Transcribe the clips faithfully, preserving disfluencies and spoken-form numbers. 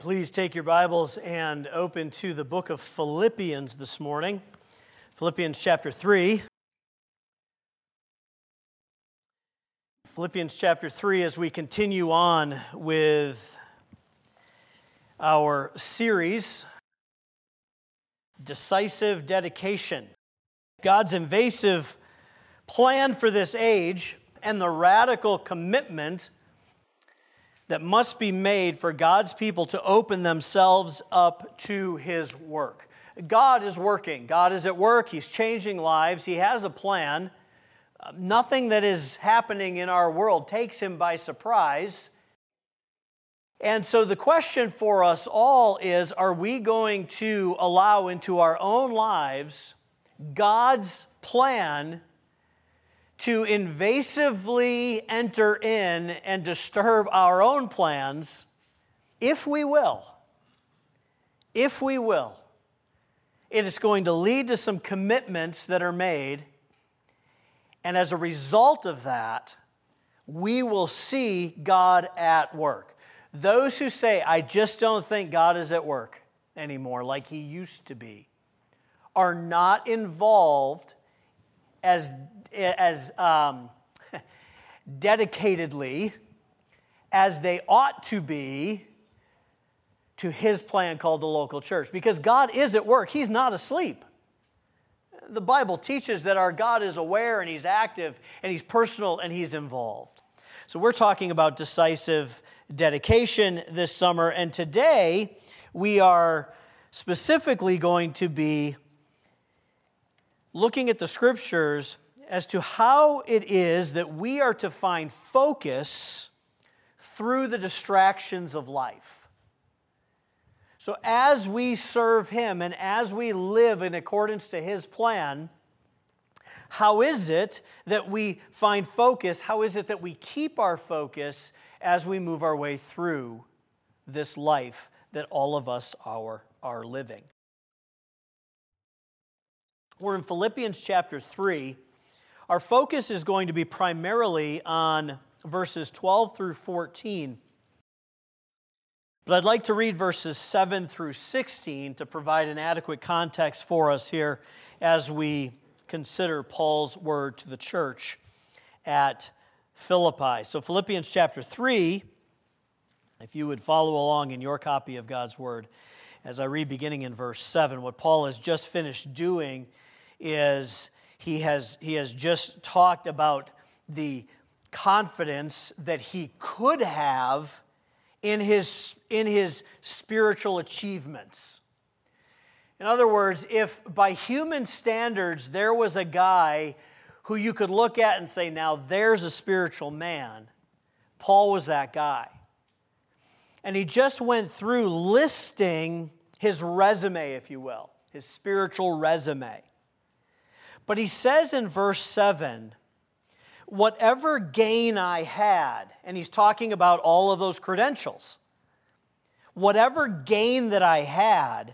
Please take your Bibles and open to the book of Philippians this morning. Philippians chapter three. Philippians chapter three, as we continue on with our series, Decisive Dedication. God's invasive plan for this age and the radical commitment that must be made for God's people to open themselves up to His work. God is working. God is at work. He's changing lives. He has a plan. Uh, nothing that is happening in our world takes Him by surprise. And so the question for us all is, are we going to allow into our own lives God's plan to invasively enter in and disturb our own plans, if we will? If we will. It is going to lead to some commitments that are made, and as a result of that, we will see God at work. Those who say, I just don't think God is at work anymore like He used to be, are not involved as as um, dedicatedly as they ought to be to His plan called the local church. Because God is at work. He's not asleep. The Bible teaches that our God is aware and He's active and He's personal and He's involved. So we're talking about decisive dedication this summer, and today we are specifically going to be looking at the Scriptures as to how it is that we are to find focus through the distractions of life. So as we serve Him and as we live in accordance to His plan, how is it that we find focus? How is it that we keep our focus as we move our way through this life that all of us are, are living? We're in Philippians chapter three. Our focus is going to be primarily on verses twelve through fourteen. But I'd like to read verses seven through sixteen to provide an adequate context for us here as we consider Paul's word to the church at Philippi. So Philippians chapter three, if you would follow along in your copy of God's word, as I read beginning in verse seven, what Paul has just finished doing is he has, he has just talked about the confidence that he could have in his, in his spiritual achievements. In other words, if by human standards there was a guy who you could look at and say, now there's a spiritual man, Paul was that guy. And he just went through listing his resume, if you will, his spiritual resume. But he says in verse seven, whatever gain I had, and he's talking about all of those credentials, whatever gain that I had,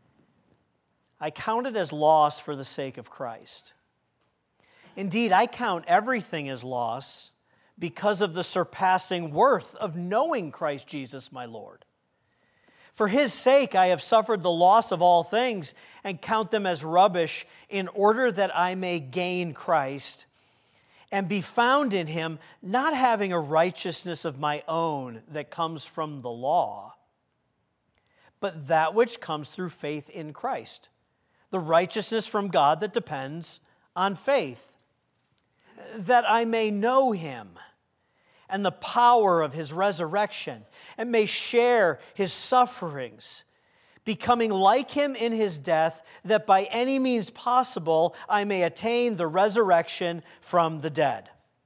I counted as loss for the sake of Christ. Indeed, I count everything as loss because of the surpassing worth of knowing Christ Jesus my Lord. For His sake I have suffered the loss of all things and count them as rubbish in order that I may gain Christ and be found in Him, not having a righteousness of my own that comes from the law, but that which comes through faith in Christ, the righteousness from God that depends on faith, that I may know Him and the power of His resurrection, and may share His sufferings, becoming like Him in His death, that by any means possible I may attain the resurrection from the dead.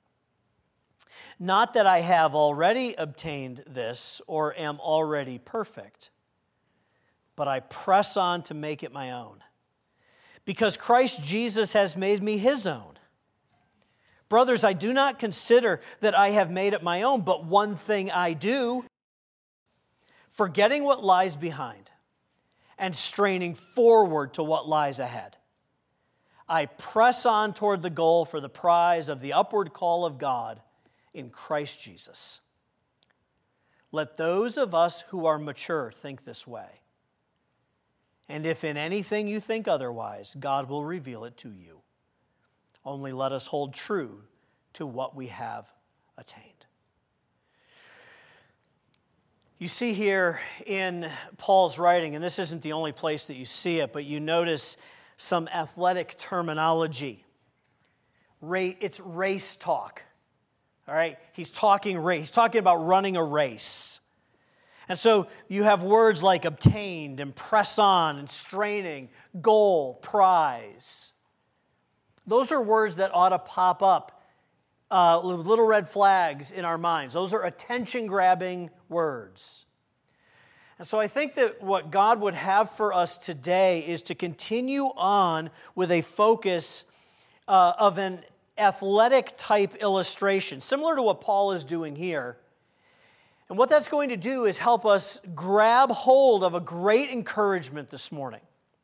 Not that I have already obtained this or am already perfect, but I press on to make it my own, because Christ Jesus has made me His own. Brothers, I do not consider that I have made it my own, but one thing I do, forgetting what lies behind and straining forward to what lies ahead. I press on toward the goal for the prize of the upward call of God in Christ Jesus. let those of us who are mature think this way. And if in anything you think otherwise, God will reveal it to you. Only let us hold true to what we have attained. You see here in Paul's writing, and this isn't the only place that you see it, but you notice some athletic terminology. It's race talk. All right? He's talking race. He's talking about running a race. And so you have words like obtained and press on and straining, goal, prize. Those are words that ought to pop up, uh, little red flags in our minds. Those are attention-grabbing words. And so I think that what God would have for us today is to continue on with a focus uh, of an athletic-type illustration, similar to what Paul is doing here. And what that's going to do is help us grab hold of a great encouragement this morning.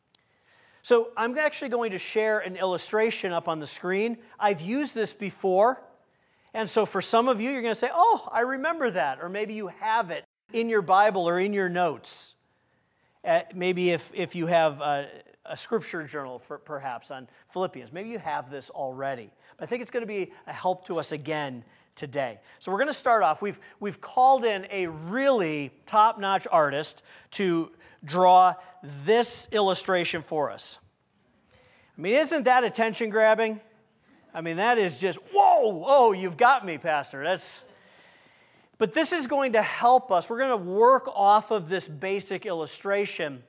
So I'm actually going to share an illustration up on the screen. I've used this before, and so for some of you, you're going to say, oh, I remember that, or maybe you have it in your Bible or in your notes. Uh, maybe if, if you have a, a scripture journal, for, perhaps, on Philippians, maybe you have this already. But I think it's going to be a help to us again today. So we're going to start off. We've, we've called in a really top-notch artist to draw this illustration for us. I mean, isn't that attention-grabbing? I mean, that is just, whoa, oh, you've got me, Pastor. That's... But this is going to help us. We're going to work off of this basic illustration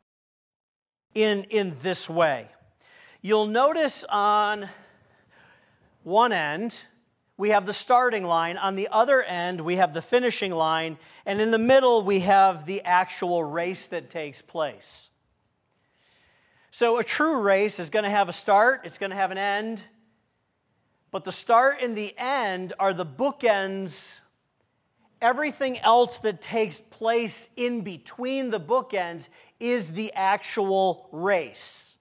in, in this way. You'll notice on one end, we have the starting line. On the other end, we have the finishing line. And in the middle, we have the actual race that takes place. So a true race is going to have a start. It's going to have an end. But the start and the end are the bookends. Everything else that takes place in between the bookends is the actual race.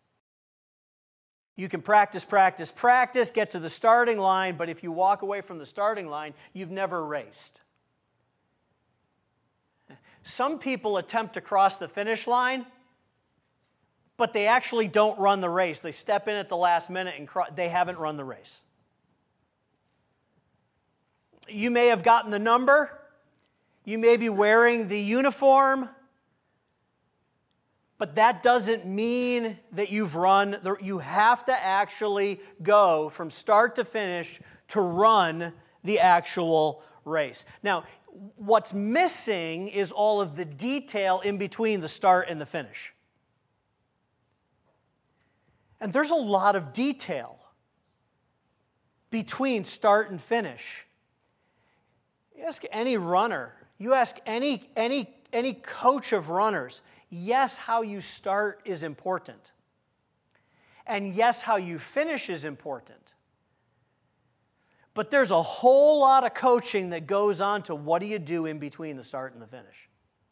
You can practice, practice, practice, get to the starting line, but if you walk away from the starting line, you've never raced. Some people attempt to cross the finish line, but they actually don't run the race. They step in at the last minute and cro- they haven't run the race. You may have gotten the number. You may be wearing the uniform. But that doesn't mean that you've run. The, you have to actually go from start to finish to run the actual race. Now, what's missing is all of the detail in between the start and the finish. And there's a lot of detail between start and finish. You ask any runner, you ask any, any, any coach of runners, yes, how you start is important. And yes, how you finish is important. But there's a whole lot of coaching that goes on to what do you do in between the start and the finish.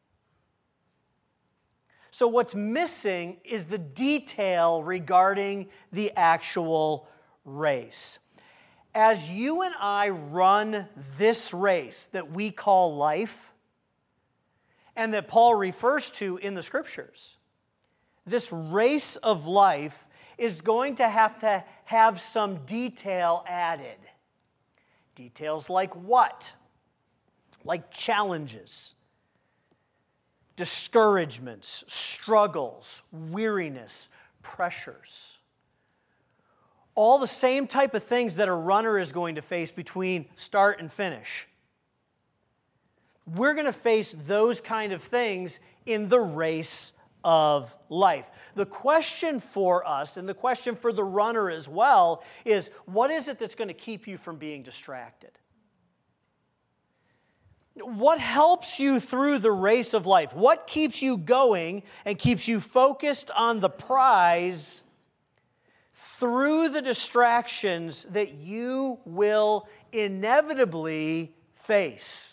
So what's missing is the detail regarding the actual race. As you and I run this race that we call life, and that Paul refers to in the Scriptures, this race of life is going to have to have some detail added. Details like what? Like challenges, discouragements, struggles, weariness, pressures. All the same type of things that a runner is going to face between start and finish. We're going to face those kind of things in the race of life. The question for us, and the question for the runner as well, is what is it that's going to keep you from being distracted? What helps you through the race of life? What keeps you going and keeps you focused on the prize through the distractions that you will inevitably face?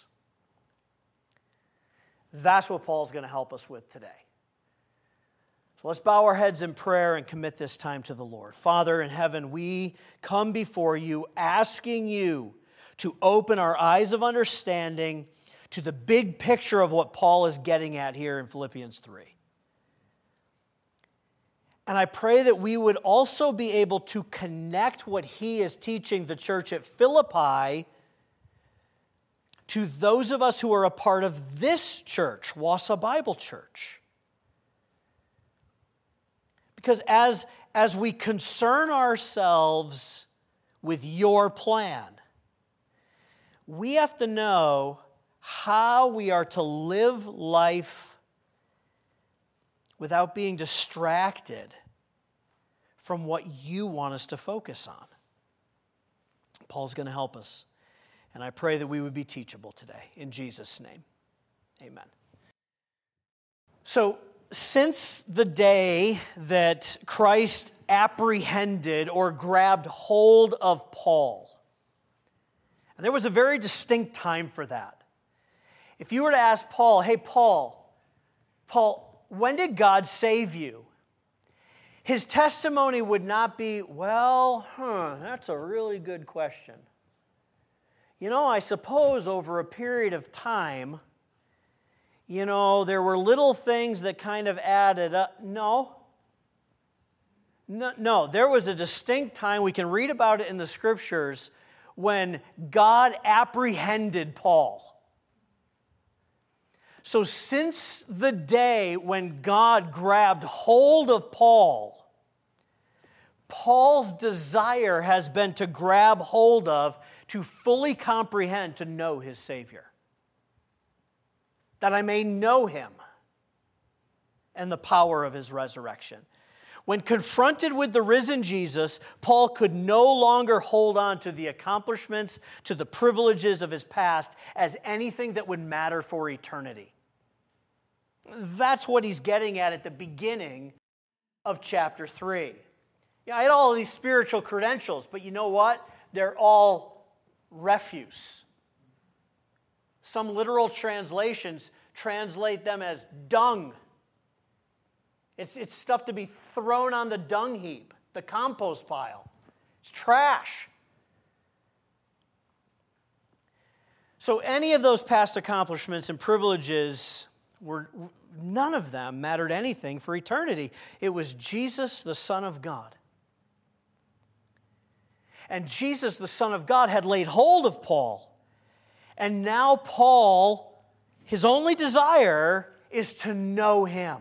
That's what Paul's going to help us with today. So let's bow our heads in prayer and commit this time to the Lord. Father in heaven, we come before you asking you to open our eyes of understanding, to the big picture of what Paul is getting at here in Philippians three. And I pray that we would also be able to connect what he is teaching the church at Philippi to those of us who are a part of this church, Wausau Bible Church. Because as, as we concern ourselves with your plan, we have to know how we are to live life without being distracted from what you want us to focus on. Paul's going to help us. And I pray that we would be teachable today. In Jesus' name, amen. So, since the day that Christ apprehended or grabbed hold of Paul, and there was a very distinct time for that. If you were to ask Paul, hey, Paul, Paul, when did God save you? His testimony would not be, well, huh, that's a really good question. You know, I suppose over a period of time, you know, there were little things that kind of added up. No. No, no, there was a distinct time, we can read about it in the Scriptures, when God apprehended Paul. So since the day when God grabbed hold of Paul, Paul's desire has been to grab hold of, to fully comprehend, to know his Savior. That I may know him and the power of his resurrection. When confronted with the risen Jesus, Paul could no longer hold on to the accomplishments, to the privileges of his past as anything that would matter for eternity. That's what he's getting at at the beginning of chapter three. Yeah, I had all of these spiritual credentials, but you know what? They're all refuse. Some literal translations translate them as dung. It's, it's stuff to be thrown on the dung heap, the compost pile. It's trash. So any of those past accomplishments and privileges were, none of them mattered anything for eternity. It was Jesus, the Son of God. And Jesus, the Son of God, had laid hold of Paul. And now Paul, his only desire is to know him.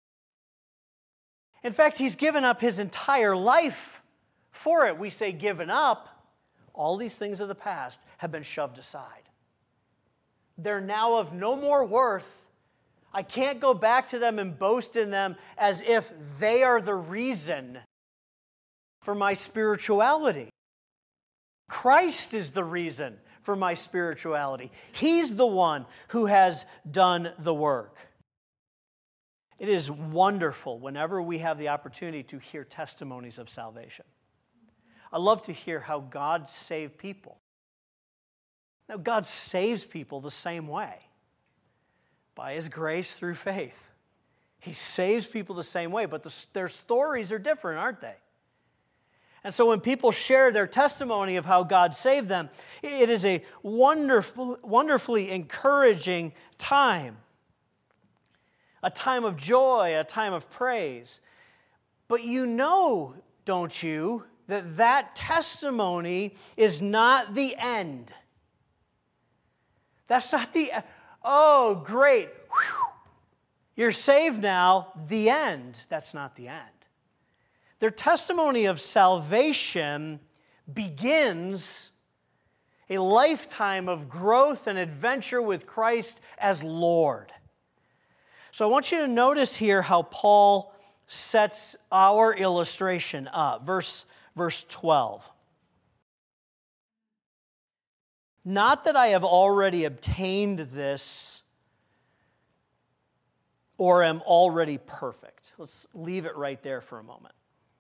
In fact, he's given up his entire life for it. We say given up. All these things of the past have been shoved aside. They're now of no more worth. I can't go back to them and boast in them as if they are the reason for my spirituality. Christ is the reason for my spirituality. He's the one who has done the work. It is wonderful whenever we have the opportunity to hear testimonies of salvation. I love to hear how God saved people. Now, God saves people the same way, by His grace through faith. He saves people the same way, but the, their stories are different, aren't they? And so when people share their testimony of how God saved them, it is a wonderful, wonderfully encouraging time. A time of joy, a time of praise. But you know, don't you, that that testimony is not the end. That's not the, oh, great, whew, you're saved now, the end. That's not the end. Their testimony of salvation begins a lifetime of growth and adventure with Christ as Lord. So I want you to notice here how Paul sets our illustration up. Verse, verse twelve. Not that I have already obtained this or am already perfect. Let's leave it right there for a moment.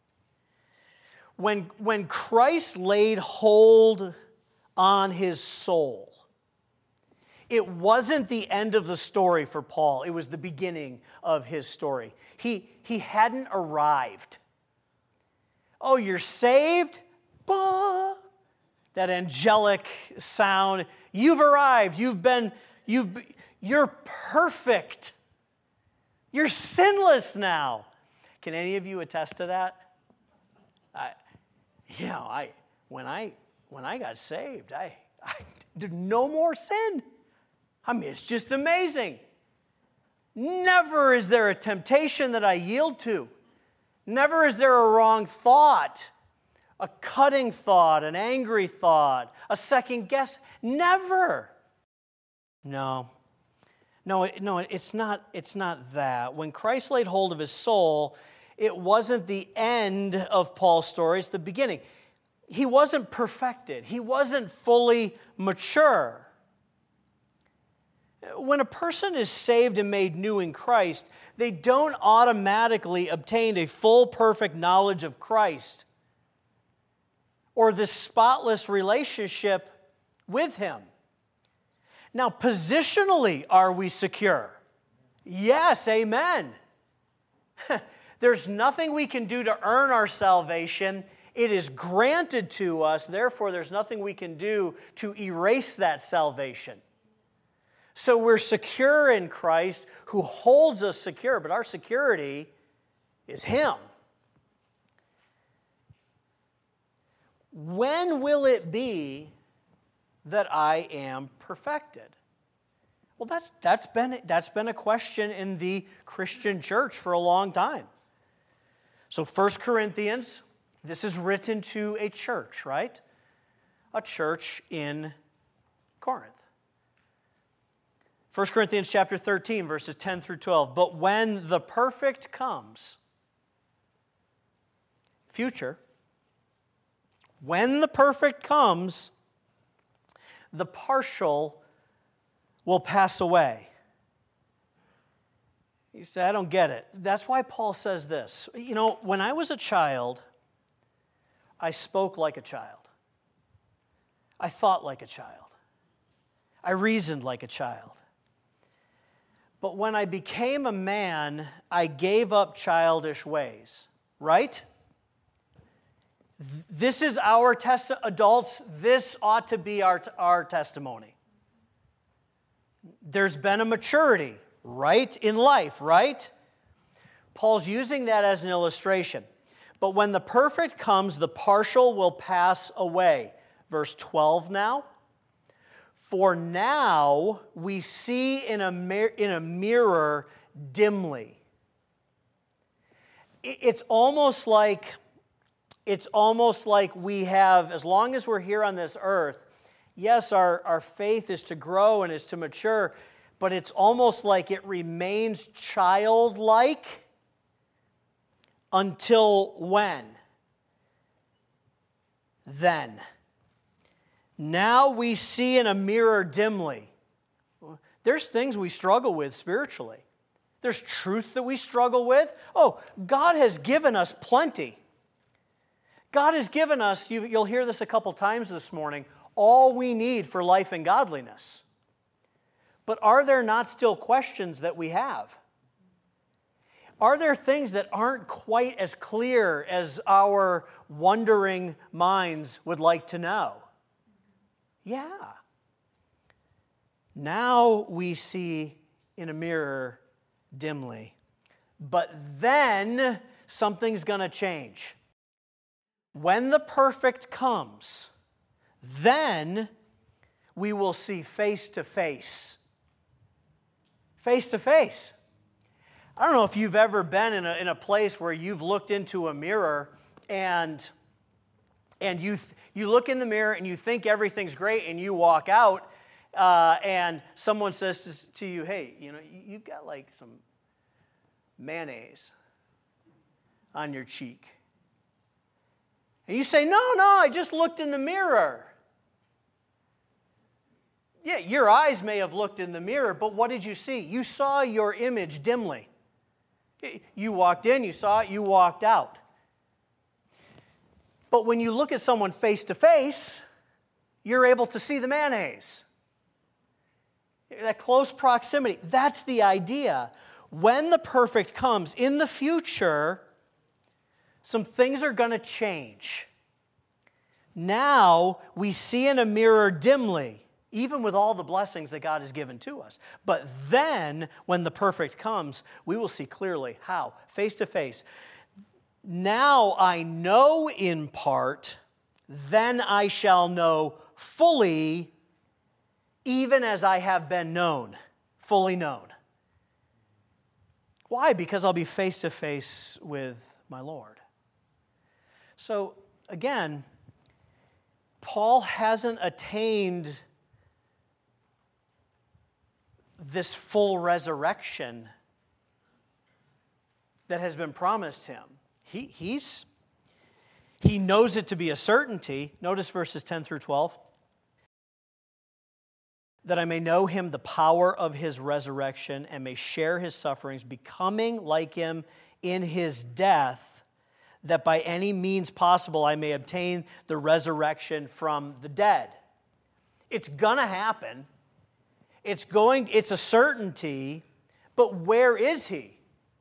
When, when Christ laid hold on his soul, it wasn't the end of the story for Paul. It was the beginning of his story. He, he hadn't arrived. Oh, you're saved? Bah! That angelic sound. You've arrived. You've been, You've, you're perfect. You're sinless now. Can any of you attest to that? I, you know, I when I when I got saved, I, I did no more sin. I mean, it's just amazing. Never is there a temptation that I yield to. Never is there a wrong thought, a cutting thought, an angry thought, a second guess. Never. No. No, no, it's not, it's not that. When Christ laid hold of his soul, it wasn't the end of Paul's story, it's the beginning. He wasn't perfected. He wasn't fully mature. When a person is saved and made new in Christ, they don't automatically obtain a full, perfect knowledge of Christ or this spotless relationship with him. Now, positionally, are we secure? Yes, amen. There's nothing we can do to earn our salvation. It is granted to us. Therefore, there's nothing we can do to erase that salvation. So we're secure in Christ, who holds us secure, but our security is Him. When will it be that I am perfected? Well, that's, that's, been, that's been a question in the Christian church for a long time. So First Corinthians, this is written to a church, right? A church in Corinth. First Corinthians chapter thirteen, verses ten through twelve. But when the perfect comes, future, when the perfect comes, the partial will pass away. You say, I don't get it. That's why Paul says this. You know, when I was a child, I spoke like a child. I thought like a child. I reasoned like a child. But when I became a man, I gave up childish ways, right? This is our test, adults, this ought to be our, our testimony. There's been a maturity, right, in life, right? Paul's using that as an illustration. But when the perfect comes, the partial will pass away. Verse twelve now. For now we see in a, mir- in a mirror dimly. It's almost like, it's almost like we have, as long as we're here on this earth, yes, our, our faith is to grow and is to mature, but it's almost like it remains childlike until when? Then. Now we see in a mirror dimly. There's things we struggle with spiritually. There's truth that we struggle with. Oh, God has given us plenty. God has given us, you, you'll hear this a couple times this morning, all we need for life and godliness. But are there not still questions that we have? Are there things that aren't quite as clear as our wondering minds would like to know? Yeah. Now we see in a mirror dimly. But then something's going to change. When the perfect comes, then we will see face to face. Face to face. I don't know if you've ever been in a, in a place where you've looked into a mirror and, and you, th- you look in the mirror and you think everything's great and you walk out uh, and someone says to you, hey, you know, you've got like some mayonnaise on your cheek. And you say, no, no, I just looked in the mirror. Yeah, your eyes may have looked in the mirror, but what did you see? You saw your image dimly. You walked in, you saw it, you walked out. But when you look at someone face to face, you're able to see the mayonnaise. That close proximity, that's the idea. When the perfect comes in the future, some things are going to change. Now we see in a mirror dimly. even with all the blessings that God has given to us. But then, when the perfect comes, we will see clearly. How? Face to face. Now I know in part, then I shall know fully, even as I have been known, fully known. Why? Because I'll be face to face with my Lord. So, again, Paul hasn't attained this full resurrection that has been promised him. He, he's, he knows it to be a certainty. Notice verses ten through twelve. That I may know him, the power of his resurrection, and may share his sufferings, becoming like him in his death, that by any means possible I may obtain the resurrection from the dead. It's gonna happen. It's going, it's a certainty, but where is he?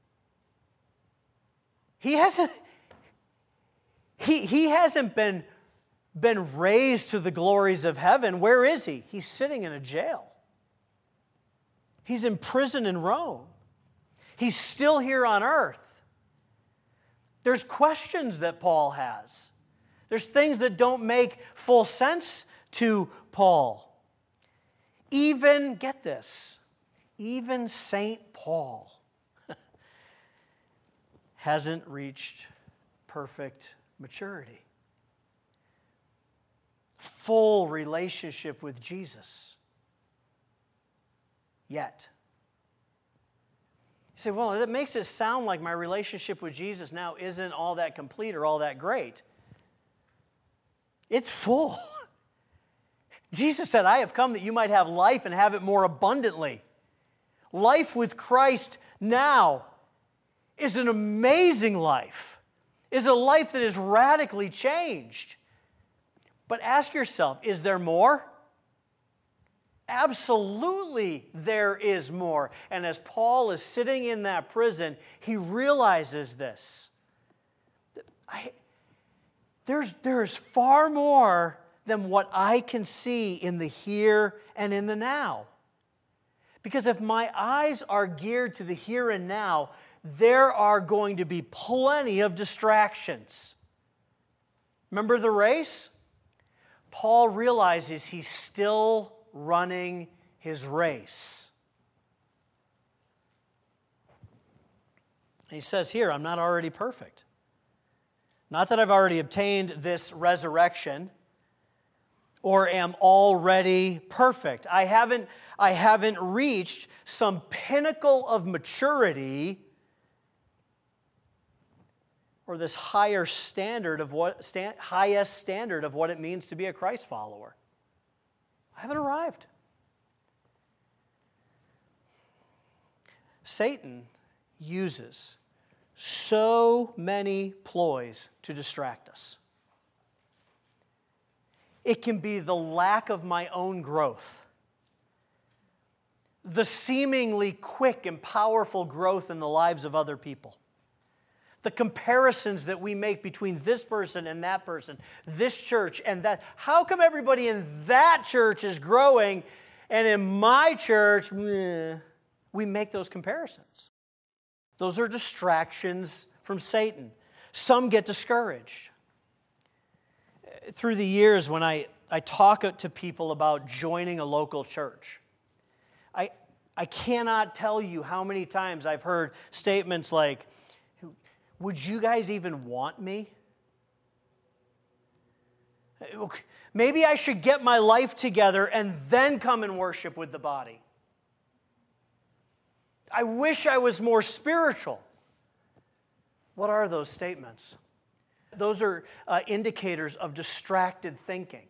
He hasn't, he, he hasn't been, been raised to the glories of heaven. Where is he? He's sitting in a jail. He's in prison in Rome. He's still here on earth. There's questions that Paul has. There's things that don't make full sense to Paul. Even, get this, even Saint Paul hasn't reached perfect maturity. Full relationship with Jesus. Yet. You say, well, it makes it sound like my relationship with Jesus now isn't all that complete or all that great. It's full. Jesus said, I have come that you might have life and have it more abundantly. Life with Christ now is an amazing life, is a life that is radically changed. But ask yourself, is there more? Absolutely there is more. And as Paul is sitting in that prison, he realizes this. I, there's, there's far more than what I can see in the here and in the now. Because if my eyes are geared to the here and now, there are going to be plenty of distractions. Remember the race? Paul realizes he's still running his race. He says here, I'm not already perfect. Not that I've already obtained this resurrection or am already perfect. I haven't, I haven't reached some pinnacle of maturity or this higher standard of what stand, highest standard of what it means to be a Christ follower. I haven't arrived. Satan uses so many ploys to distract us. It can be the lack of my own growth, the seemingly quick and powerful growth in the lives of other people, the comparisons that we make between this person and that person, this church and that. How come everybody in that church is growing and in my church, meh, we make those comparisons? Those are distractions from Satan. Some get discouraged. Through the years, when I, I talk to people about joining a local church, I, I cannot tell you how many times I've heard statements like, would you guys even want me? Maybe I should get my life together and then come and worship with the body. I wish I was more spiritual. What are those statements? Those are uh, indicators of distracted thinking.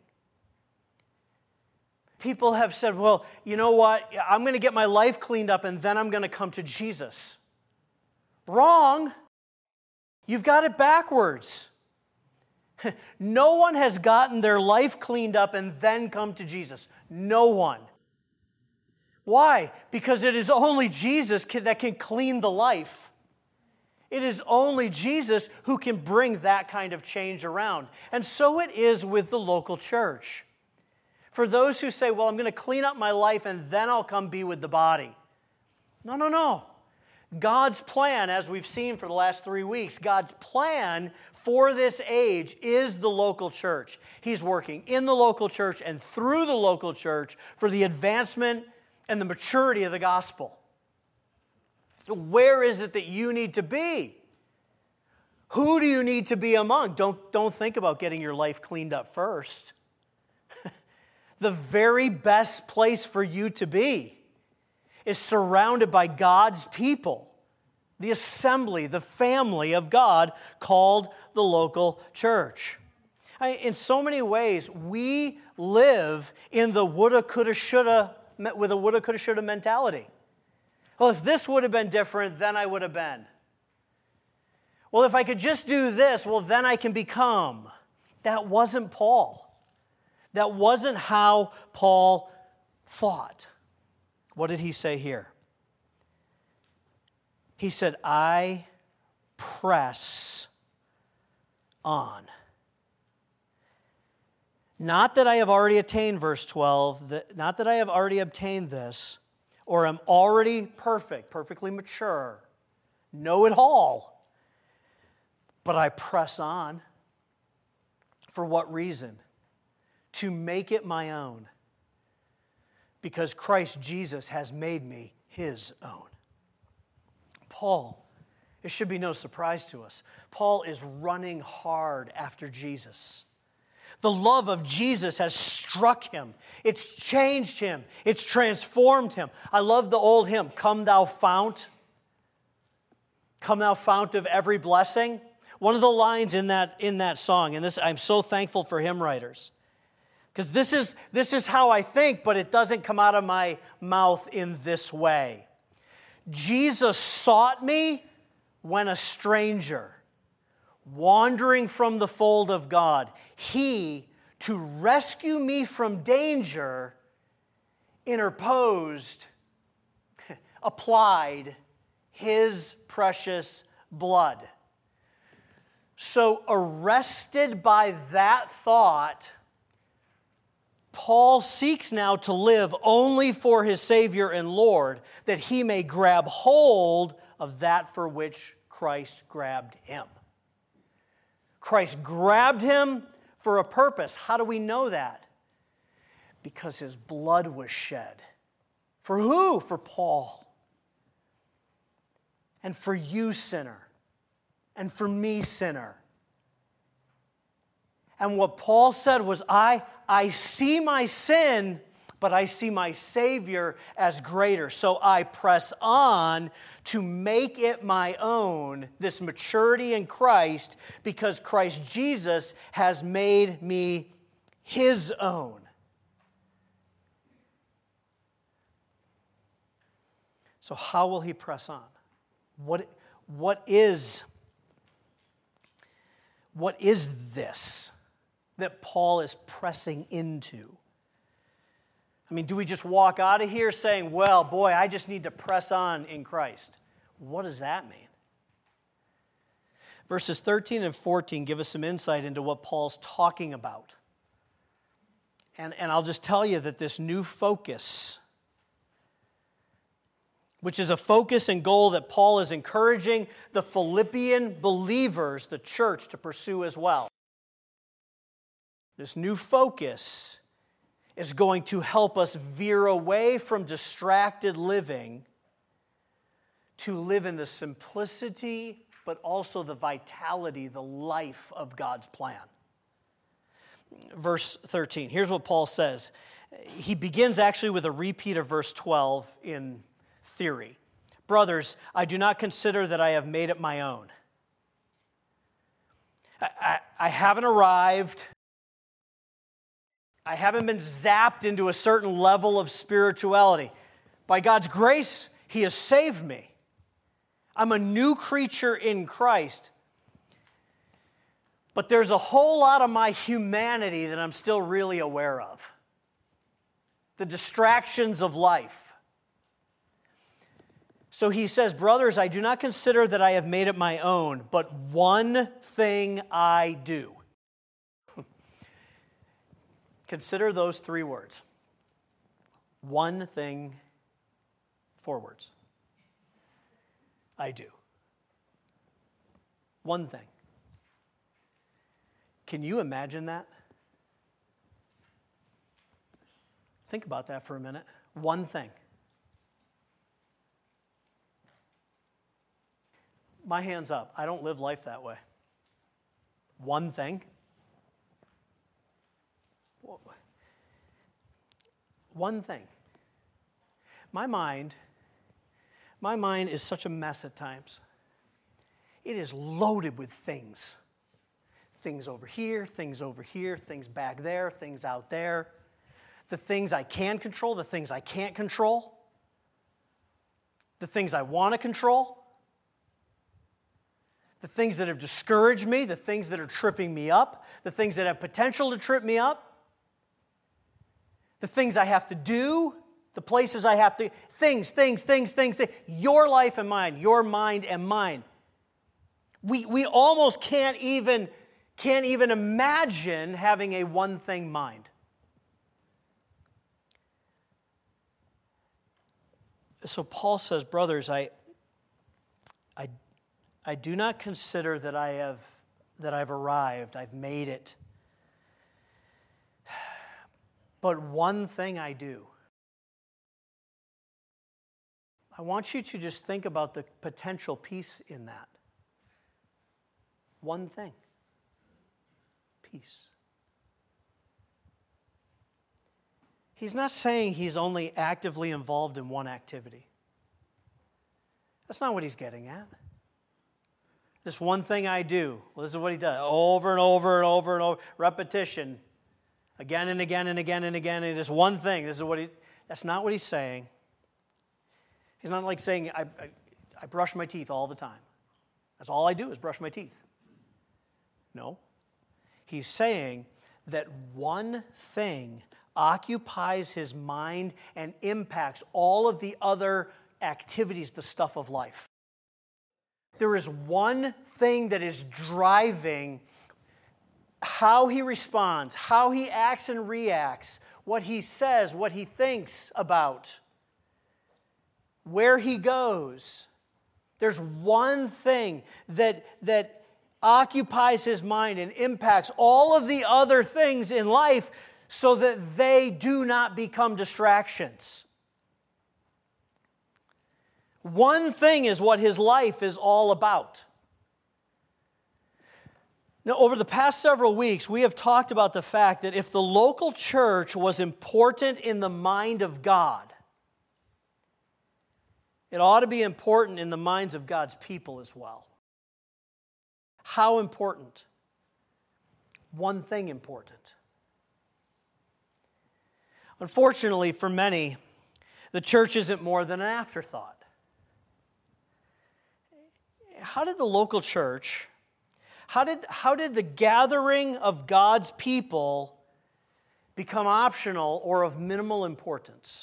People have said, well, you know what? I'm going to get my life cleaned up and then I'm going to come to Jesus. Wrong. You've got it backwards. No one has gotten their life cleaned up and then come to Jesus. No one. Why? Because it is only Jesus can, that can clean the life. It is only Jesus who can bring that kind of change around. And so it is with the local church. for those who say, well, I'm going to clean up my life and then I'll come be with the body. No, no, no. God's plan, as we've seen for the last three weeks, God's plan for this age is the local church. He's working in the local church and through the local church for the advancement and the maturity of the gospel. So where is it that you need to be? Who do you need to be among? Don't, don't think about getting your life cleaned up first. The very best place for you to be is surrounded by God's people, the assembly, the family of God called the local church. I, in so many ways, we live in the woulda, coulda, shoulda, with a woulda, coulda, shoulda mentality. Well, if this would have been different, then I would have been. Well, if I could just do this, well, then I can become. That wasn't Paul. That wasn't how Paul thought. What did he say here? He said, I press on. Not that I have already attained, verse twelve, that, not that I have already obtained this, or am already perfect, perfectly mature, know it all, but I press on. For what reason? To make it my own. Because Christ Jesus has made me his own. Paul, it should be no surprise to us, Paul is running hard after Jesus. The love of Jesus has struck him. It's changed him. It's transformed him. I love the old hymn, Come Thou Fount. Come Thou Fount of every blessing. One of the lines in that, in that song, and this I'm so thankful for hymn writers, because this is, this is how I think, but it doesn't come out of my mouth in this way. Jesus sought me when a stranger, wandering from the fold of God. He, to rescue me from danger, interposed, applied his precious blood. So arrested by that thought, Paul seeks now to live only for his Savior and Lord, that he may grab hold of that for which Christ grabbed him. Christ grabbed him for a purpose. How do we know that? Because his blood was shed. For who? For Paul. And for you, sinner. And for me, sinner. And what Paul said was, I, I see my sin, but I see my Savior as greater. So I press on to make it my own, this maturity in Christ, because Christ Jesus has made me his own. So how will he press on? What, what is, what is this that Paul is pressing into? I mean, do we just walk out of here saying, well, boy, I just need to press on in Christ? What does that mean? Verses thirteen and fourteen give us some insight into what Paul's talking about. And, and I'll just tell you that this new focus, which is a focus and goal that Paul is encouraging the Philippian believers, the church, to pursue as well. This new focus is going to help us veer away from distracted living to live in the simplicity, but also the vitality, the life of God's plan. Verse thirteen, here's what Paul says. He begins actually with a repeat of verse twelve in theory. Brothers, I do not consider that I have made it my own. I, I, I haven't arrived. I haven't been zapped into a certain level of spirituality. By God's grace, he has saved me. I'm a new creature in Christ. But there's a whole lot of my humanity that I'm still really aware of. The distractions of life. So he says, brothers, I do not consider that I have made it my own, but one thing I do. Consider those three words. One thing, four words. I do. One thing. Can you imagine that? Think about that for a minute. One thing. My hand's up. I don't live life that way. One thing. One thing. My mind, my mind is such a mess at times. It is loaded with things. Things over here, things over here, things back there, things out there. The things I can control, the things I can't control. The things I want to control. The things that have discouraged me, the things that are tripping me up, the things that have potential to trip me up, the things I have to do, the places I have to, things, things, things, things, things. Your life and mine, your mind and mine. We, we almost can't even, can't even imagine having a one-thing mind. So Paul says, brothers, I, I I do not consider that I have that I've arrived, I've made it. But one thing I do. I want you to just think about the potential peace in that. One thing. Peace. He's not saying he's only actively involved in one activity. That's not what he's getting at. This one thing I do. Well, this is what he does. Over and over and over and over. Repetition. Again and again and again and again. And just one thing. This is what he... That's not what he's saying. He's not like saying, I, I, I brush my teeth all the time. That's all I do is brush my teeth. No. He's saying that one thing occupies his mind and impacts all of the other activities, the stuff of life. There is one thing that is driving how he responds, how he acts and reacts, what he says, what he thinks about, where he goes. There's one thing that, that occupies his mind and impacts all of the other things in life so that they do not become distractions. One thing is what his life is all about. Now, over the past several weeks, we have talked about the fact that if the local church was important in the mind of God, it ought to be important in the minds of God's people as well. How important? One thing important. Unfortunately, for many, the church isn't more than an afterthought. How did the local church, how did, how did the gathering of God's people become optional or of minimal importance?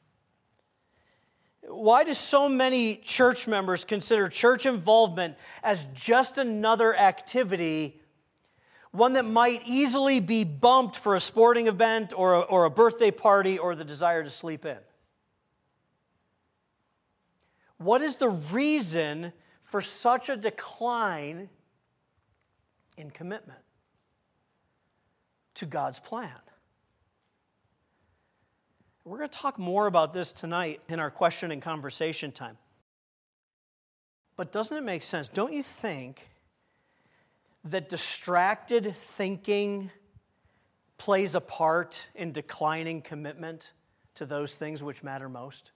Why do so many church members consider church involvement as just another activity, one that might easily be bumped for a sporting event or a, or a birthday party or the desire to sleep in? What is the reason for such a decline in commitment to God's plan? We're going to talk more about this tonight in our question and conversation time. But doesn't it make sense? Don't you think that distracted thinking plays a part in declining commitment to those things which matter most?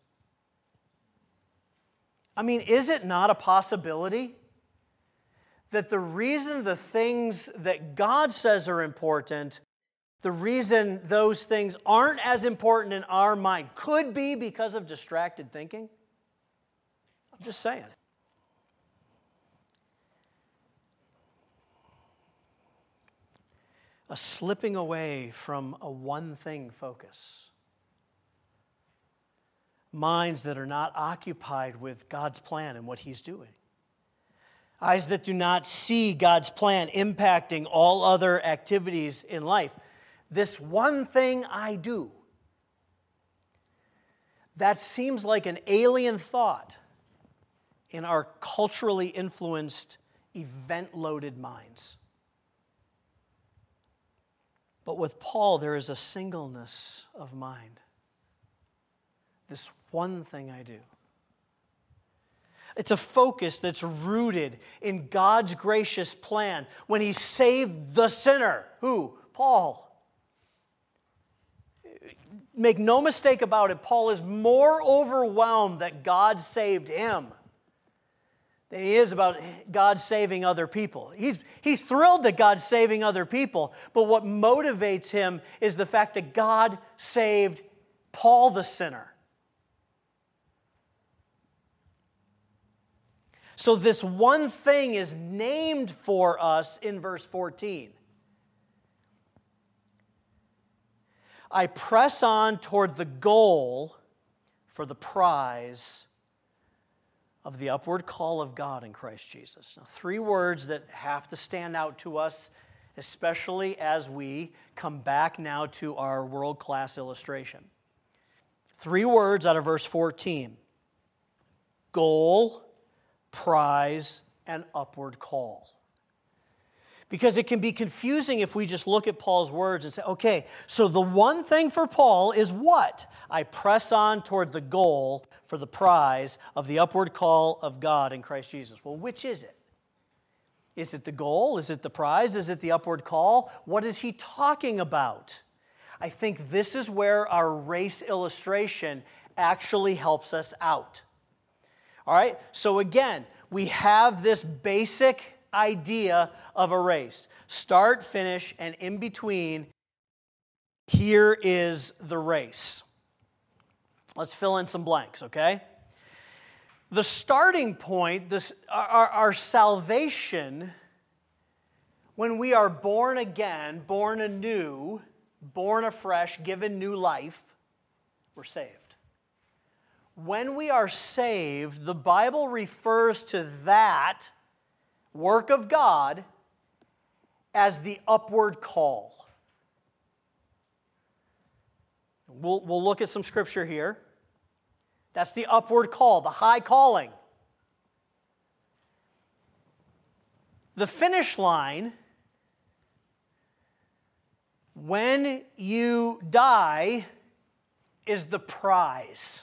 I mean, is it not a possibility that the reason the things that God says are important, the reason those things aren't as important in our mind could be because of distracted thinking? I'm just saying. A slipping away from a one thing focus. Minds that are not occupied with God's plan and what He's doing. Eyes that do not see God's plan impacting all other activities in life. This one thing I do. That seems like an alien thought in our culturally influenced, event-loaded minds. But with Paul, there is a singleness of mind. This one thing I do. It's a focus that's rooted in God's gracious plan when He saved the sinner. Who? Paul. Make no mistake about it, Paul is more overwhelmed that God saved him than he is about God saving other people. He's, he's thrilled that God's saving other people, but what motivates him is the fact that God saved Paul the sinner. So this one thing is named for us in verse fourteen. I press on toward the goal for the prize of the upward call of God in Christ Jesus. Now, three words that have to stand out to us, especially as we come back now to our world-class illustration. Three words out of verse fourteen. Goal, prize, and upward call. Because it can be confusing if we just look at Paul's words and say, okay, so the one thing for Paul is what? I press on toward the goal for the prize of the upward call of God in Christ Jesus. Well, which is it? Is it the goal? Is it the prize? Is it the upward call? What is he talking about? I think this is where our race illustration actually helps us out. All right, so again, we have this basic idea of a race. Start, finish, and in between, here is the race. Let's fill in some blanks, okay? The starting point, this, our, our salvation, when we are born again, born anew, born afresh, given new life, we're saved. When we are saved, the Bible refers to that work of God as the upward call. We'll, we'll look at some scripture here. That's the upward call, the high calling. The finish line, when you die, is the prize.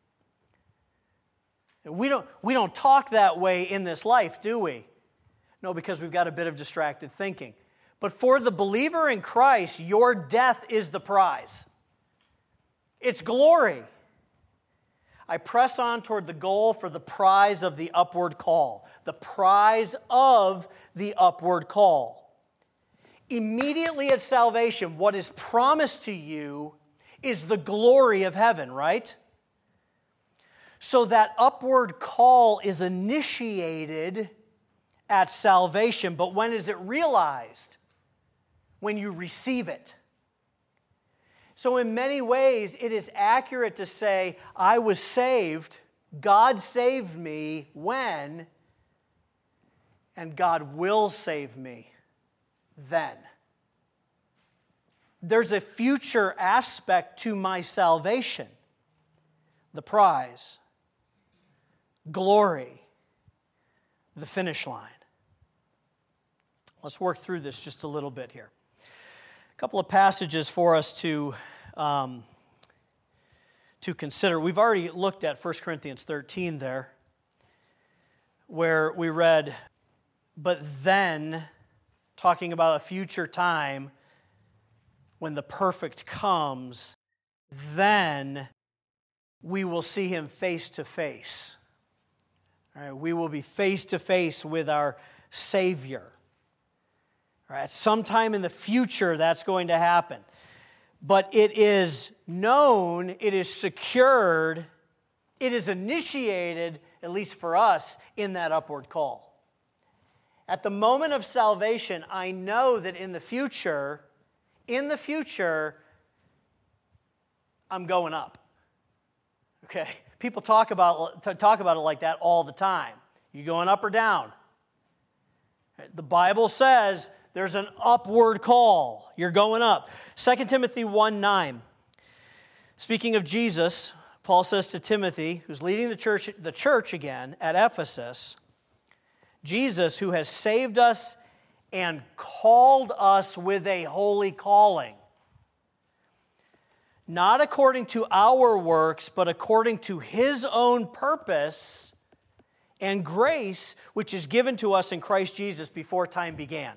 We don't, we don't talk that way in this life, do we? No, because we've got a bit of distracted thinking. But for the believer in Christ, your death is the prize. It's glory. I press on toward the goal for the prize of the upward call. The prize of the upward call. Immediately at salvation, what is promised to you is the glory of heaven, right? So that upward call is initiated at salvation, but when is it realized? When you receive it. So in many ways, it is accurate to say, I was saved, God saved me when, and God will save me then. There's a future aspect to my salvation. The prize, glory, the finish line. Let's work through this just a little bit here. A couple of passages for us to, um, to consider. We've already looked at First Corinthians thirteen there, where we read, but then, talking about a future time when the perfect comes, then we will see him face to face. All right, we will be face to face with our Savior. All right, sometime in the future, that's going to happen. But it is known, it is secured, it is initiated, at least for us, in that upward call. At the moment of salvation, I know that in the future, in the future, I'm going up. Okay? People talk about, talk about it like that all the time. You going up or down? The Bible says there's an upward call. You're going up. Second Timothy one nine. Speaking of Jesus, Paul says to Timothy, who's leading the church, the church again at Ephesus, Jesus, who has saved us and called us with a holy calling, not according to our works, but according to His own purpose and grace, which is given to us in Christ Jesus before time began.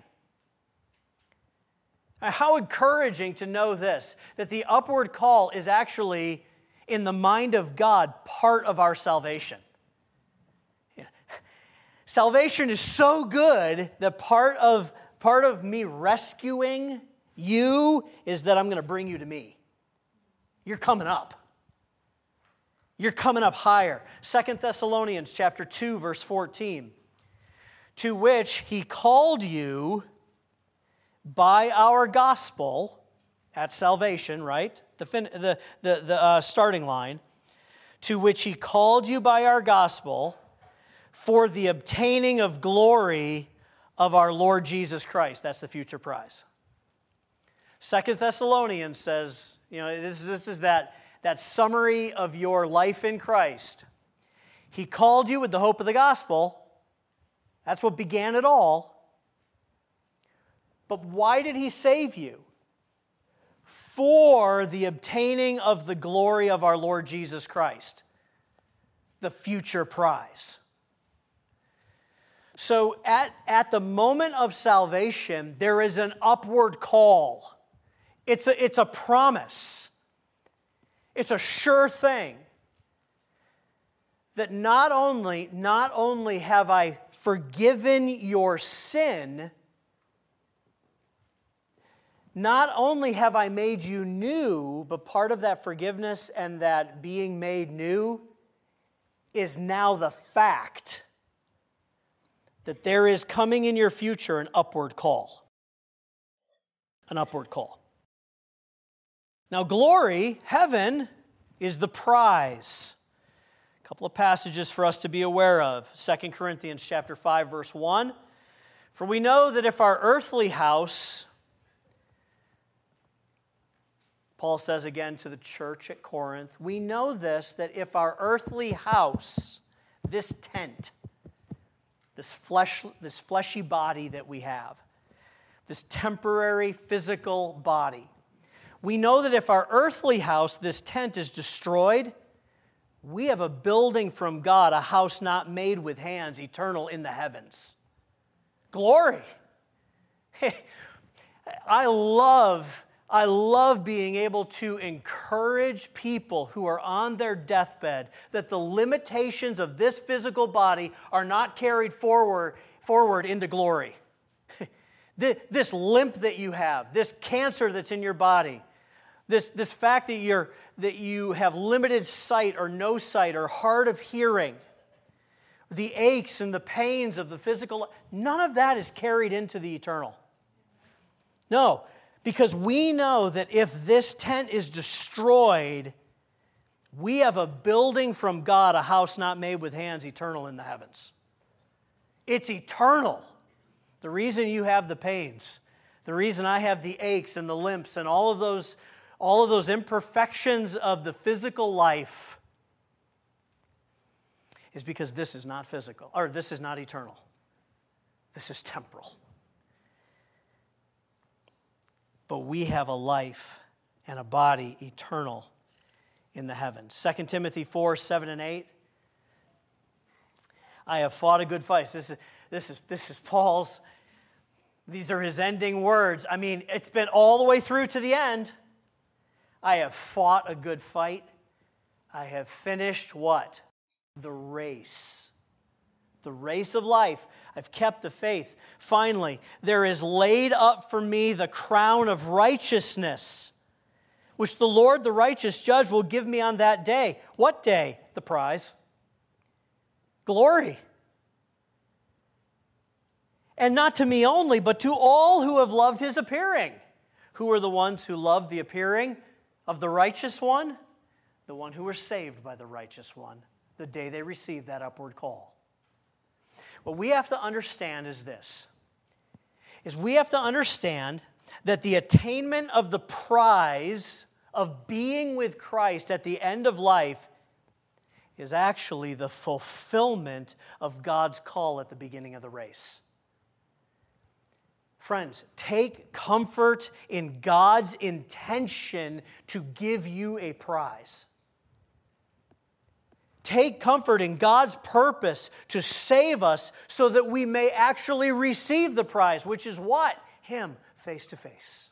Now, how encouraging to know this, that the upward call is actually, in the mind of God, part of our salvation. Yeah. Salvation is so good that part of, part of me rescuing you is that I'm going to bring you to me. You're coming up. You're coming up higher. Second Thessalonians chapter two, verse fourteen. To which He called you by our gospel at salvation, right? The, fin- the, the, the uh, starting line. To which He called you by our gospel for the obtaining of glory of our Lord Jesus Christ. That's the future prize. Second Thessalonians says, you know, this, this is that, that summary of your life in Christ. He called you with the hope of the gospel. That's what began it all. But why did He save you? For the obtaining of the glory of our Lord Jesus Christ. The future prize. So at, at the moment of salvation, there is an upward call. It's a, it's a promise. It's a sure thing that not only, not only have I forgiven your sin, not only have I made you new, but part of that forgiveness and that being made new is now the fact that there is coming in your future an upward call. An upward call. Now, glory, heaven, is the prize. A couple of passages for us to be aware of. Second Corinthians chapter five, verse one. For we know that if our earthly house, Paul says again to the church at Corinth, we know this, that if our earthly house, this tent, this flesh, this fleshy body that we have, this temporary physical body, we know that if our earthly house, this tent, is destroyed, we have a building from God, a house not made with hands, eternal in the heavens. Glory. I love, I love being able to encourage people who are on their deathbed that the limitations of this physical body are not carried forward, forward into glory. This limp that you have, this cancer that's in your body, This, this fact that, you're, that you have limited sight or no sight or hard of hearing, the aches and the pains of the physical, none of that is carried into the eternal. No, because we know that if this tent is destroyed, we have a building from God, a house not made with hands, eternal in the heavens. It's eternal. The reason you have the pains, the reason I have the aches and the limps and all of those All of those imperfections of the physical life is because this is not physical, or this is not eternal. This is temporal. But we have a life and a body eternal in the heavens. Second Timothy four, seven and eight. I have fought a good fight. This is, this is, this is Paul's, these are his ending words. I mean, it's been all the way through to the end. I have fought a good fight. I have finished what? The race. The race of life. I've kept the faith. Finally, there is laid up for me the crown of righteousness, which the Lord, the righteous judge, will give me on that day. What day? The prize. Glory. And not to me only, but to all who have loved His appearing. Who are the ones who love the appearing of the righteous one? The one who were saved by the righteous one, the day they received that upward call. What we have to understand is this. is we have to understand that the attainment of the prize of being with Christ at the end of life is actually the fulfillment of God's call at the beginning of the race. Friends, take comfort in God's intention to give you a prize. Take comfort in God's purpose to save us so that we may actually receive the prize, which is what? Him face to face.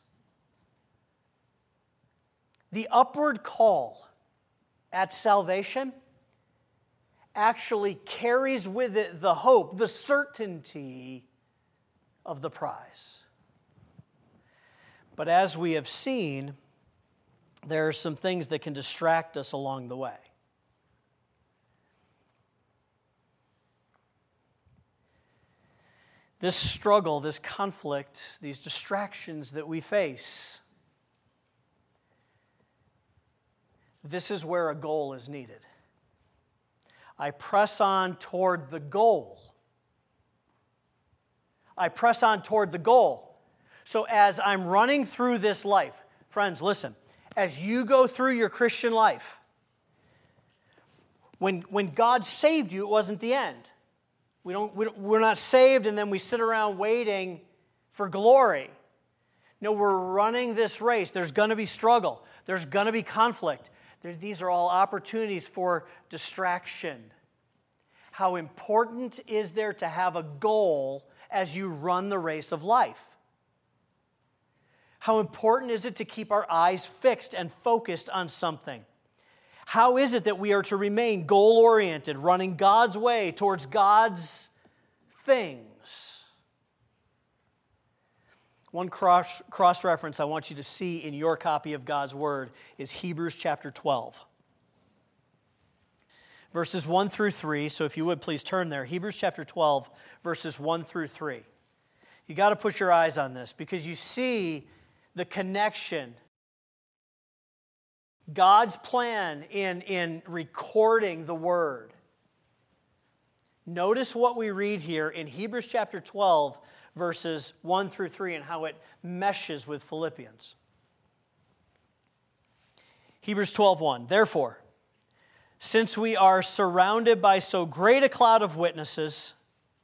The upward call at salvation actually carries with it the hope, the certainty of the prize. But as we have seen, there are some things that can distract us along the way. This struggle, this conflict, these distractions that we face, this is where a goal is needed. I press on toward the goal. I press on toward the goal. So as I'm running through this life, friends, listen, as you go through your Christian life, when, when God saved you, it wasn't the end. We don't, we don't, we're not saved and then we sit around waiting for glory. No, we're running this race. There's going to be struggle. There's going to be conflict. There, these are all opportunities for distraction. How important is there to have a goal as you run the race of life? How important is it to keep our eyes fixed and focused on something? How is it that we are to remain goal-oriented, running God's way towards God's things? One cross, cross-reference I want you to see in your copy of God's Word is Hebrews chapter twelve. Verses one through three, so if you would please turn there. Hebrews chapter twelve, verses one through three. You got to put your eyes on this because you see the connection. God's plan in, in recording the Word. Notice what we read here in Hebrews chapter twelve, verses one through three, and how it meshes with Philippians. Hebrews twelve one. Therefore, since we are surrounded by so great a cloud of witnesses,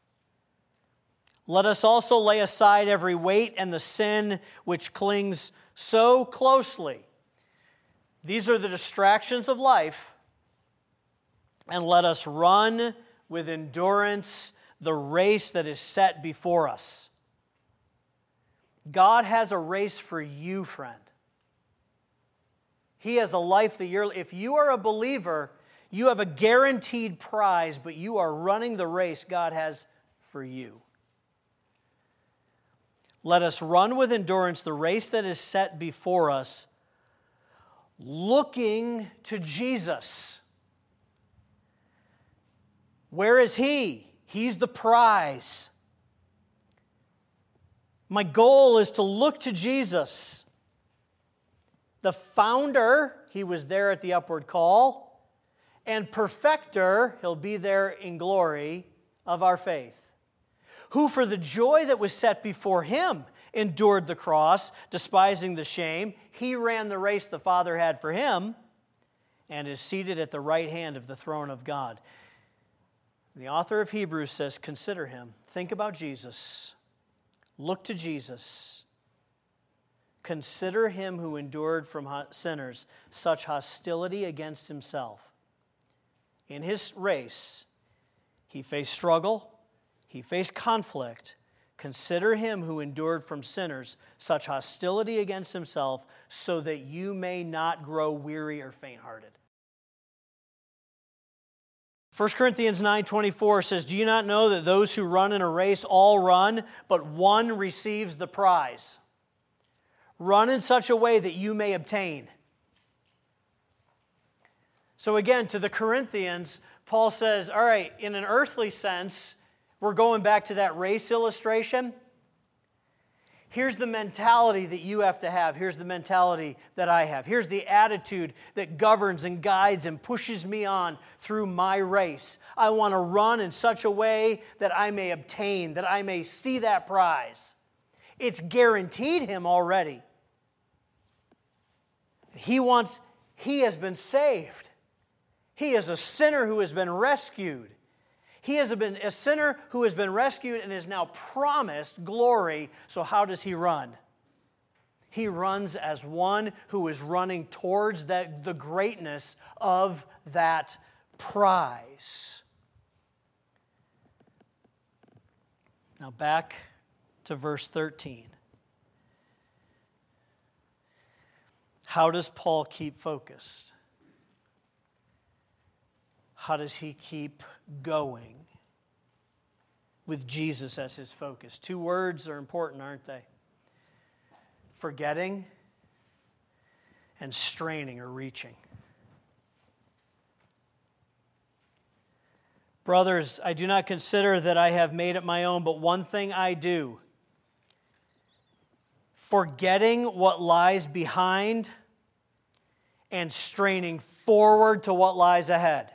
let us also lay aside every weight and the sin which clings so closely. These are the distractions of life, and let us run with endurance the race that is set before us. God has a race for you, friend. He has a life that you're... If you are a believer, you have a guaranteed prize, but you are running the race God has for you. Let us run with endurance the race that is set before us, looking to Jesus. Where is He? He's the prize. My goal is to look to Jesus, the founder. He was there at the upward call, and perfecter, He'll be there in glory, of our faith, who for the joy that was set before Him endured the cross, despising the shame. He ran the race the Father had for Him and is seated at the right hand of the throne of God. The author of Hebrews says, consider Him. Think about Jesus. Look to Jesus. Consider Him who endured from sinners such hostility against Himself. In His race, He faced struggle. He faced conflict. Consider Him who endured from sinners such hostility against Himself, so that you may not grow weary or faint-hearted. First Corinthians nine twenty-four says, do you not know that those who run in a race all run, but one receives the prize? Run in such a way that you may obtain. So again, to the Corinthians, Paul says, all right, in an earthly sense, we're going back to that race illustration. Here's the mentality that you have to have. Here's the mentality that I have. Here's the attitude that governs and guides and pushes me on through my race. I want to run in such a way that I may obtain, that I may see that prize. It's guaranteed him already. He wants, he has been saved. He is a sinner who has been rescued. He has been a sinner who has been rescued and is now promised glory. So how does he run? He runs as one who is running towards that, the greatness of that prize. Now back to verse thirteen. How does Paul keep focused? How does he keep going with Jesus as his focus? Two words are important, aren't they? Forgetting and straining or reaching. Brothers, I do not consider that I have made it my own, but one thing I do, forgetting what lies behind and straining forward to what lies ahead.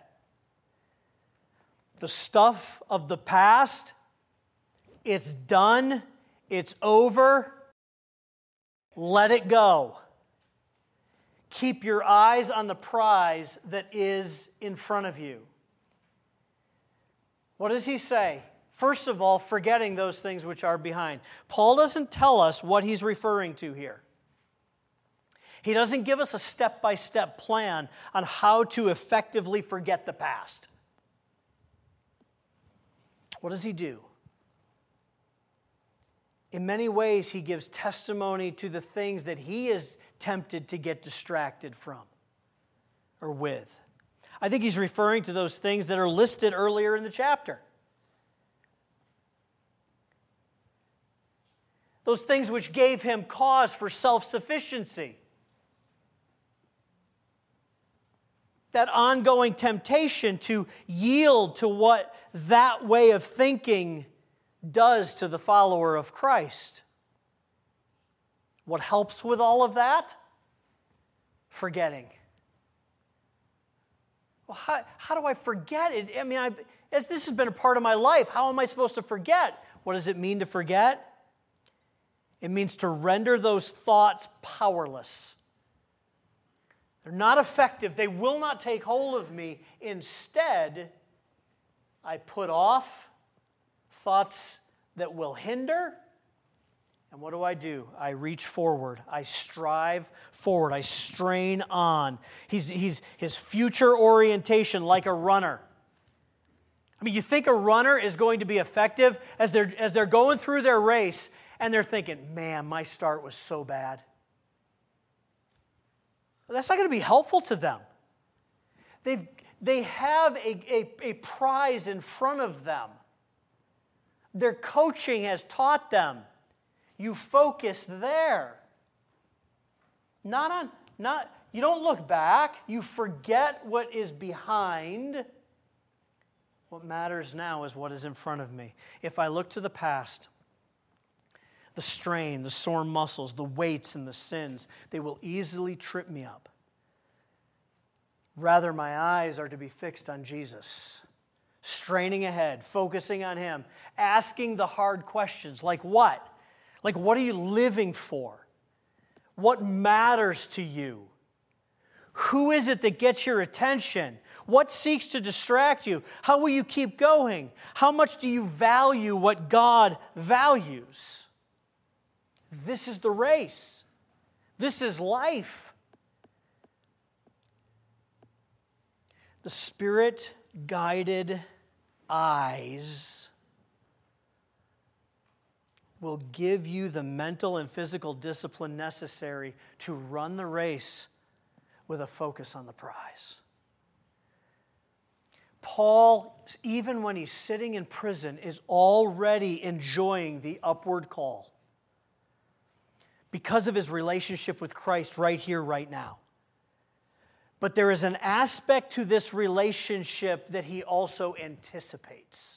The stuff of the past, it's done, it's over. Let it go. Keep your eyes on the prize that is in front of you. What does he say? First of all, forgetting those things which are behind. Paul doesn't tell us what he's referring to here. He doesn't give us a step-by-step plan on how to effectively forget the past. What does he do? In many ways, he gives testimony to the things that he is tempted to get distracted from or with. I think he's referring to those things that are listed earlier in the chapter. Those things which gave him cause for self-sufficiency. That ongoing temptation to yield to what that way of thinking does to the follower of Christ. What helps with all of that? Forgetting. Well, how, how do I forget it? I mean, I, as this has been a part of my life, how am I supposed to forget? What does it mean to forget? It means to render those thoughts powerless. They're not effective. They will not take hold of me. Instead, I put off thoughts that will hinder. And what do I do? I reach forward. I strive forward. I strain on. He's, he's, his future orientation like a runner. I mean, you think a runner is going to be effective as they're, as they're going through their race and they're thinking, man, my start was so bad. That's not going to be helpful to them. They've, they have a, a, a prize in front of them. Their coaching has taught them. You focus there. Not on, not, you don't look back. You forget what is behind. What matters now is what is in front of me. If I look to the past, the strain, the sore muscles, the weights, and the sins, they will easily trip me up. Rather, my eyes are to be fixed on Jesus, straining ahead, focusing on Him, asking the hard questions, like what? Like, what are you living for? What matters to you? Who is it that gets your attention? What seeks to distract you? How will you keep going? How much do you value what God values? This is the race. This is life. The Spirit-guided eyes will give you the mental and physical discipline necessary to run the race with a focus on the prize. Paul, even when he's sitting in prison, is already enjoying the upward call because of his relationship with Christ right here, right now. But there is an aspect to this relationship that he also anticipates.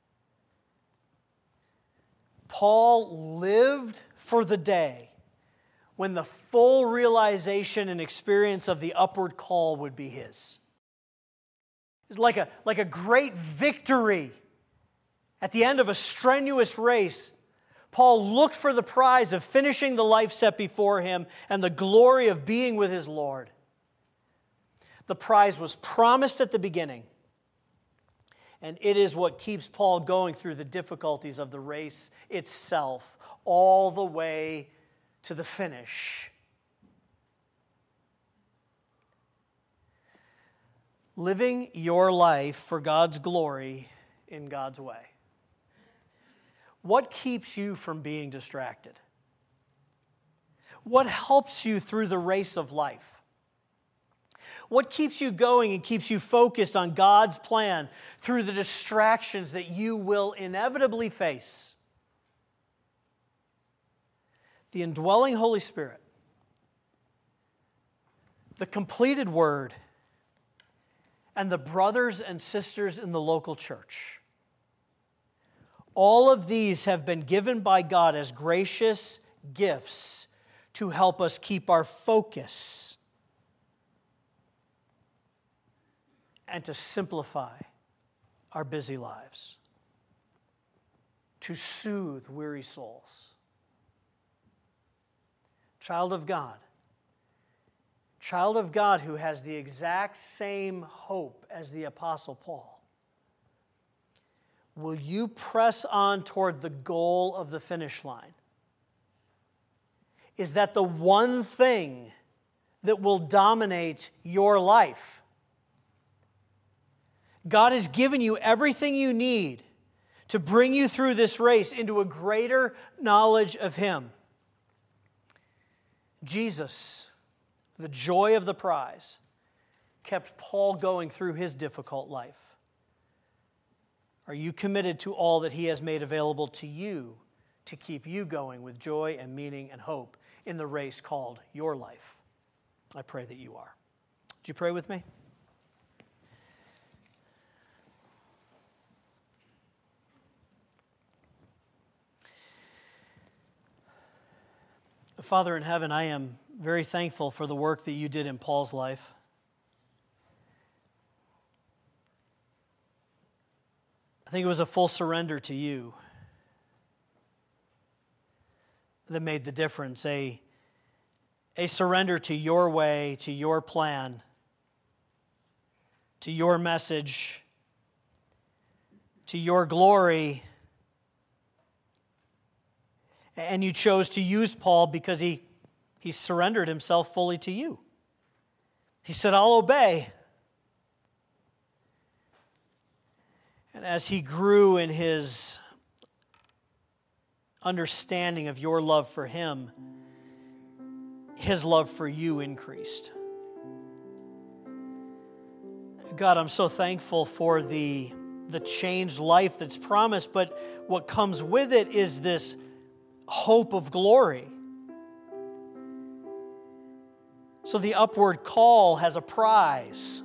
Paul lived for the day when the full realization and experience of the upward call would be his. It's like a, like a great victory at the end of a strenuous race. Paul looked for the prize of finishing the life set before him and the glory of being with his Lord. The prize was promised at the beginning, and it is what keeps Paul going through the difficulties of the race itself, all the way to the finish. Living your life for God's glory in God's way. What keeps you from being distracted? What helps you through the race of life? What keeps you going and keeps you focused on God's plan through the distractions that you will inevitably face? The indwelling Holy Spirit, the completed Word, and the brothers and sisters in the local church. All of these have been given by God as gracious gifts to help us keep our focus and to simplify our busy lives, to soothe weary souls. Child of God, child of God who has the exact same hope as the Apostle Paul, will you press on toward the goal of the finish line? Is that the one thing that will dominate your life? God has given you everything you need to bring you through this race into a greater knowledge of Him. Jesus, the joy of the prize, kept Paul going through his difficult life. Are you committed to all that He has made available to you to keep you going with joy and meaning and hope in the race called your life? I pray that you are. Would you pray with me? Father in heaven, I am very thankful for the work that you did in Paul's life. I think it was a full surrender to you that made the difference, a, a surrender to your way, to your plan, to your message, to your glory. And you chose to use Paul because he, he surrendered himself fully to you. He said, I'll obey. And as he grew in his understanding of your love for him, his love for you increased. God, I'm so thankful for the, the changed life that's promised, but what comes with it is this hope of glory. So the upward call has a prize.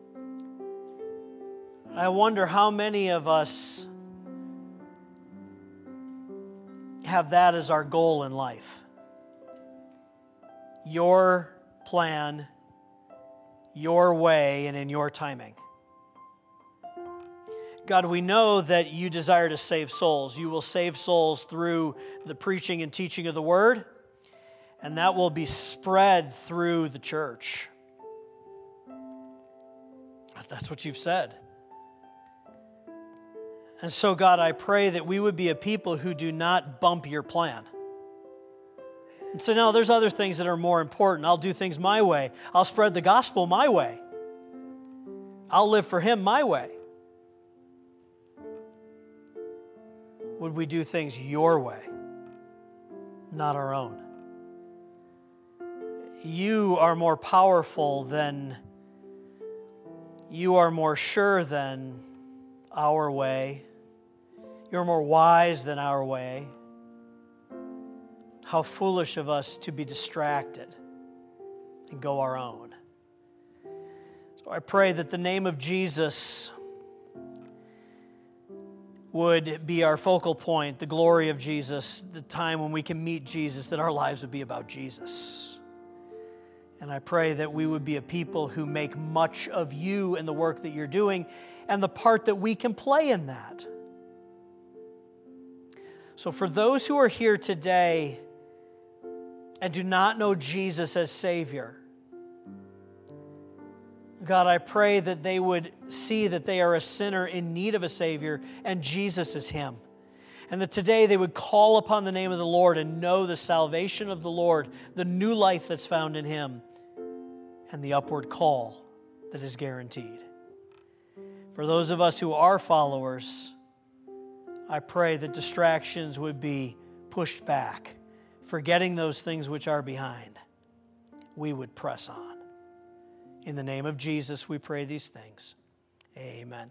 I wonder how many of us have that as our goal in life. Your plan, your way, and in your timing. God, we know that you desire to save souls. You will save souls through the preaching and teaching of the Word, and that will be spread through the church. That's what you've said. And so, God, I pray that we would be a people who do not bump your plan. And say, no, there's other things that are more important. I'll do things my way. I'll spread the gospel my way. I'll live for Him my way. Would we do things your way, not our own? You are more powerful than, you are more sure than our way. You're more wise than our way. How foolish of us to be distracted and go our own. So I pray that the name of Jesus would be our focal point, the glory of Jesus, the time when we can meet Jesus, that our lives would be about Jesus. And I pray that we would be a people who make much of you and the work that you're doing and the part that we can play in that. So for those who are here today and do not know Jesus as Savior, God, I pray that they would see that they are a sinner in need of a Savior and Jesus is Him. And that today they would call upon the name of the Lord and know the salvation of the Lord, the new life that's found in Him, and the upward call that is guaranteed. For those of us who are followers, I pray that distractions would be pushed back, forgetting those things which are behind. We would press on. In the name of Jesus, we pray these things. Amen.